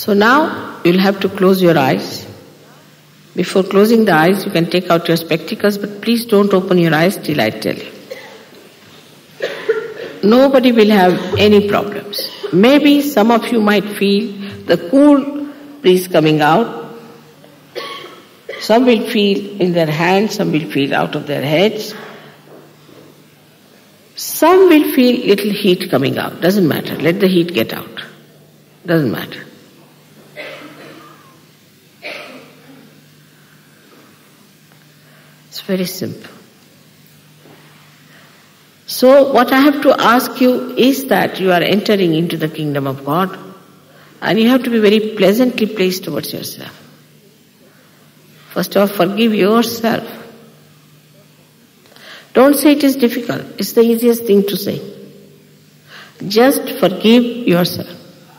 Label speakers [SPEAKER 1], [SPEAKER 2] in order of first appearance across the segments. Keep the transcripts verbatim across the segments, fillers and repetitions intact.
[SPEAKER 1] So now you'll have to close your eyes. Before closing the eyes, you can take out your spectacles, but please don't open your eyes till I tell you. Nobody will have any problems. Maybe some of you might feel the cool breeze coming out. Some will feel in their hands, some will feel out of their heads. Some will feel little heat coming out. Doesn't matter. Let the heat get out. Doesn't matter. It's very simple. So what I have to ask you is that you are entering into the kingdom of God, and you have to be very pleasantly placed towards yourself. First of all, forgive yourself. Don't say it is difficult. It's the easiest thing to say. Just forgive yourself.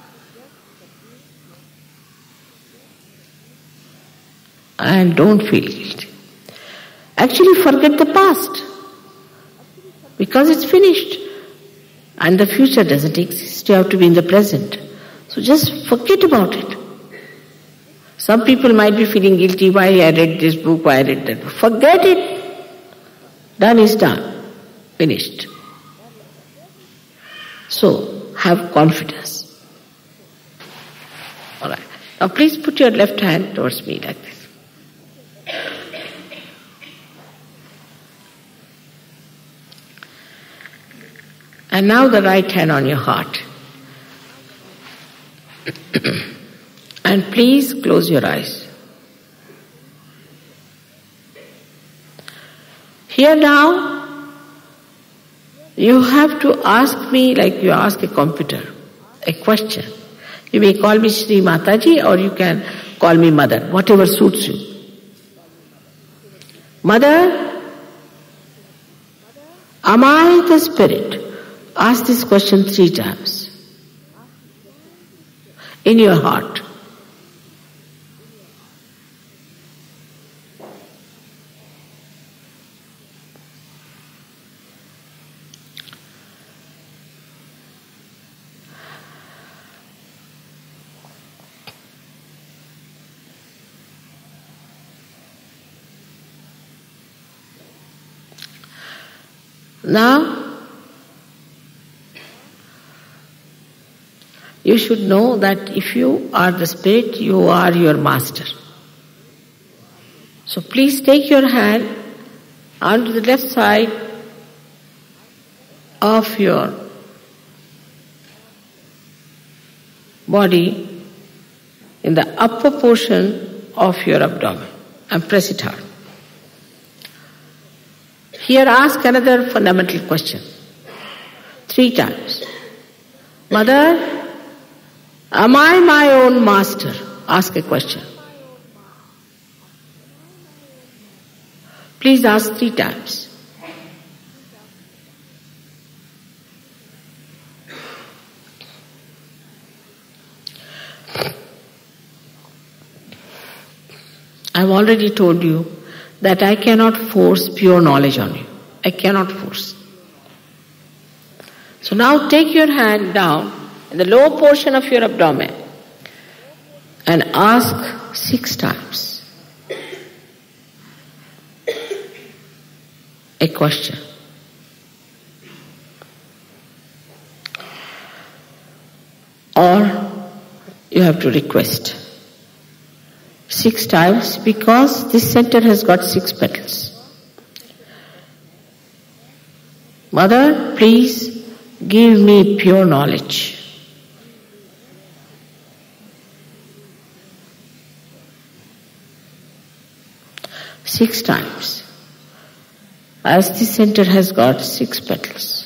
[SPEAKER 1] And don't feel guilty. Actually, forget the past. Because it's finished. And the future doesn't exist. You have to be in the present. So just forget about it. Some people might be feeling guilty, why I read this book, why I read that book. Forget it. Done is done. Finished. So, have confidence. Alright. Now please put your left hand towards me like this. And now the right hand on your heart. And please close your eyes. Here now, you have to ask me like you ask a computer, a question. You may call me Shri Mataji or you can call me Mother, whatever suits you. Mother, am I the spirit? Ask this question three times. In your heart. Now, you should know that if you are the spirit, you are your master. So please take your hand onto the left side of your body in the upper portion of your abdomen and press it hard. Here ask another fundamental question. Three times. Mother, am I my own master? Ask a question. Please ask three times. I've already told you that I cannot force pure knowledge on you. I cannot force. So now take your hand down in the lower portion of your abdomen and ask six times a question. Or you have to request. Six times because this center has got six petals. Mother, please give me pure knowledge. Six times. As this center has got six petals.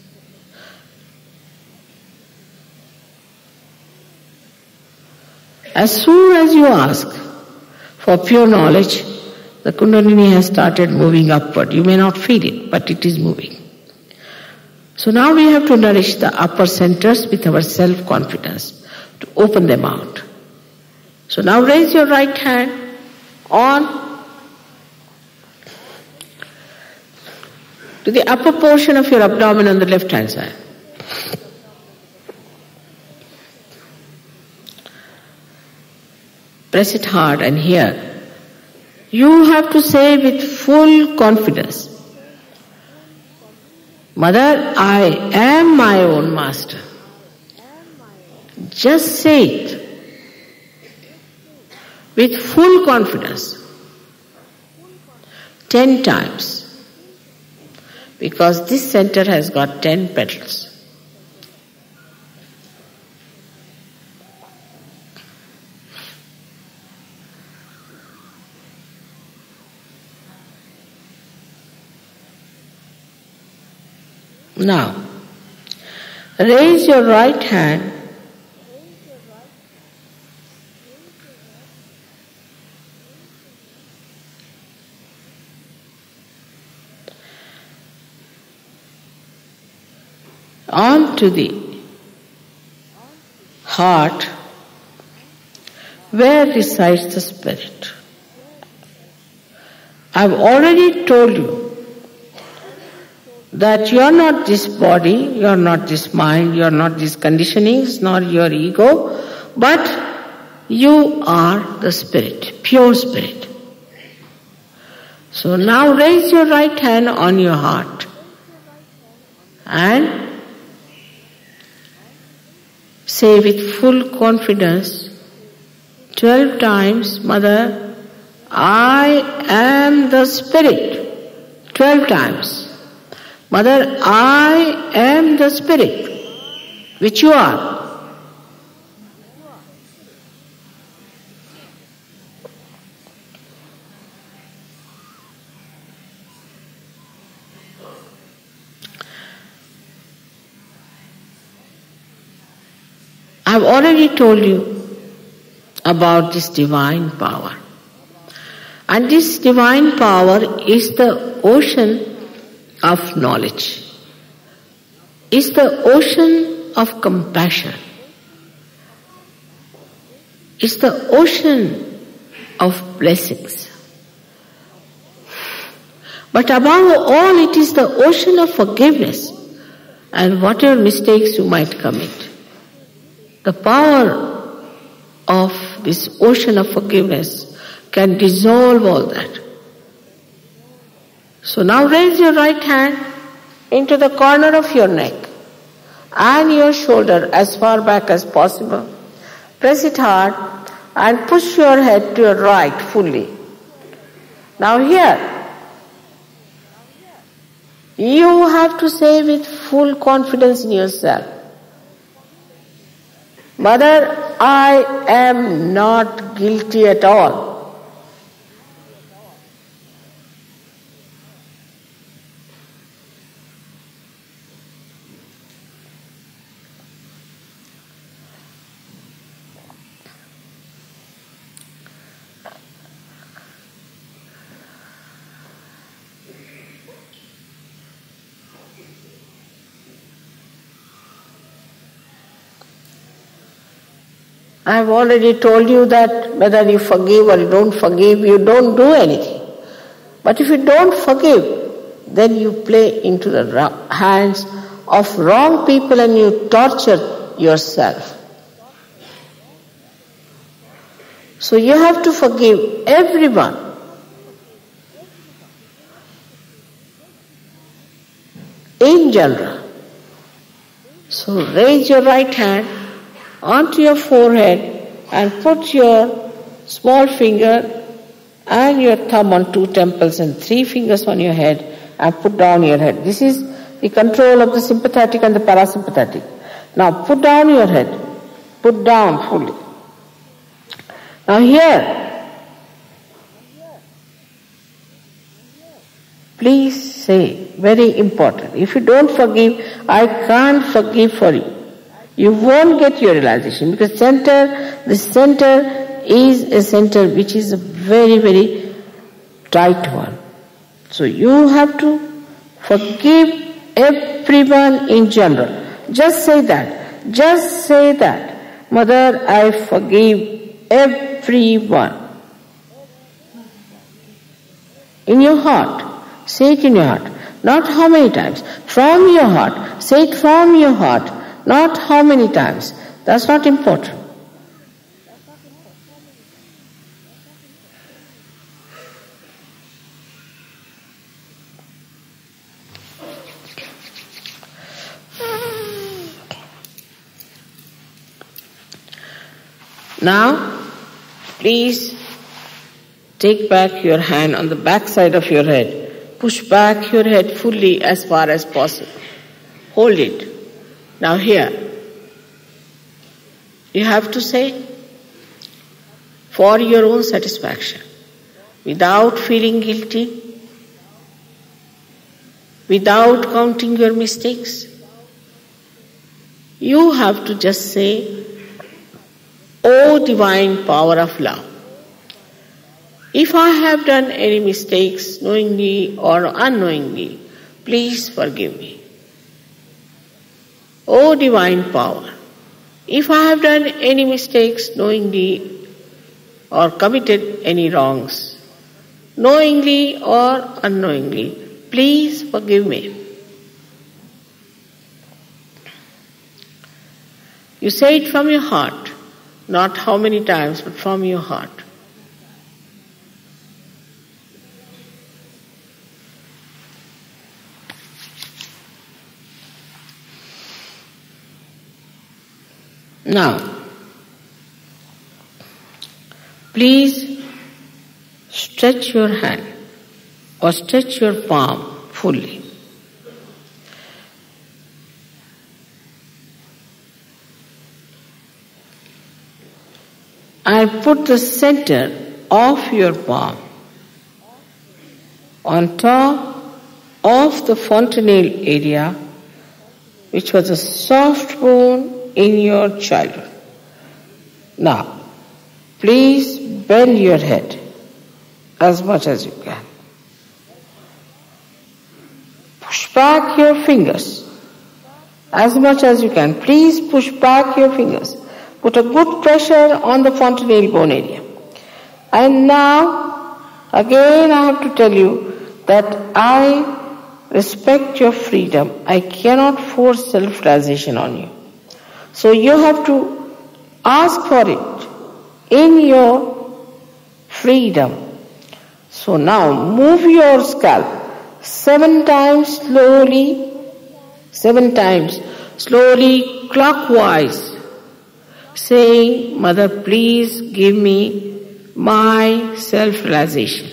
[SPEAKER 1] As soon as you ask for pure knowledge, the Kundalini has started moving upward. You may not feel it, but it is moving. So now we have to nourish the upper centers with our self-confidence to open them out. So now raise your right hand on to the upper portion of your abdomen on the left hand side. press it hard and hear. You have to say with full confidence, Mother, I am my own master. Just say it with full confidence. Ten times. Because this center has got ten petals. Now, raise your right hand onto the heart where resides the Spirit. I've already told you that you are not this body, you are not this mind, you are not these conditionings, nor your ego, but you are the Spirit, pure Spirit. So now raise your right hand on your heart and say with full confidence twelve times, Mother, I am the Spirit. Twelve times. Mother, I am the Spirit, which you are. I've already told you about this divine power. And this divine power is the ocean of knowledge, is the ocean of compassion, is the ocean of blessings. But above all, it is the ocean of forgiveness and whatever mistakes you might commit. The power of this ocean of forgiveness can dissolve all that. So now raise your right hand into the corner of your neck and your shoulder as far back as possible. Press it hard and push your head to your right fully. Now here, you have to say with full confidence in yourself, Mother, I am not guilty at all. I have already told you that whether you forgive or you don't forgive, you don't do anything. But if you don't forgive, then you play into the hands of wrong people and you torture yourself. So you have to forgive everyone. In general. So raise your right hand onto your forehead and put your small finger and your thumb on two temples and three fingers on your head and put down your head. This is the control of the sympathetic and the parasympathetic. Now put down your head. Put down fully. Now here, please say, very important, if you don't forgive, I can't forgive for you. You won't get your realization because center, the center is a center which is a very, very tight one. So you have to forgive everyone in general. Just say that. Just say that. Mother, I forgive everyone. In your heart. Say it in your heart. Not how many times. From your heart. Say it from your heart. Not how many times. That's not important. Now, please take back your hand on the back side of your head. Push back your head fully as far as possible. Hold it. Now here, you have to say, for your own satisfaction, without feeling guilty, without counting your mistakes, you have to just say, O divine power of love, if I have done any mistakes knowingly or unknowingly, please forgive me. O divine power, if I have done any mistakes knowingly or committed any wrongs, knowingly or unknowingly, please forgive me. You say it from your heart, not how many times, but from your heart. Now, please stretch your hand or stretch your palm fully. And put the center of your palm on top of the fontanelle area, which was a soft bone in your childhood. Now, please bend your head as much as you can. Push back your fingers as much as you can. Please push back your fingers. Put a good pressure on the fontanelle bone area. And now, again I have to tell you that I respect your freedom. I cannot force self-realization on you. So you have to ask for it in your freedom. So now move your scalp seven times slowly, seven times slowly clockwise, saying, Mother, please give me my self-realization.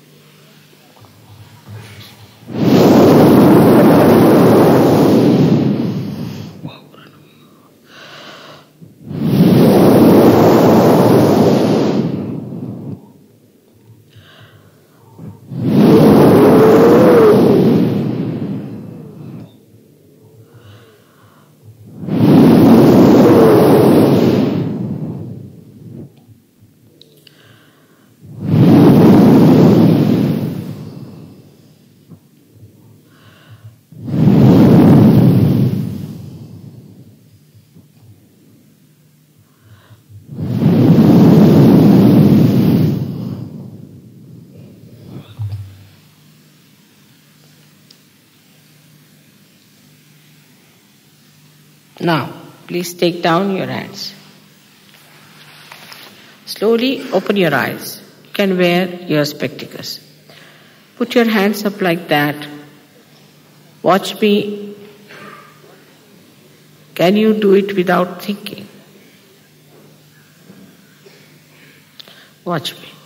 [SPEAKER 1] Now, please take down your hands. Slowly open your eyes. You can wear your spectacles. Put your hands up like that. Watch me. Can you do it without thinking? Watch me.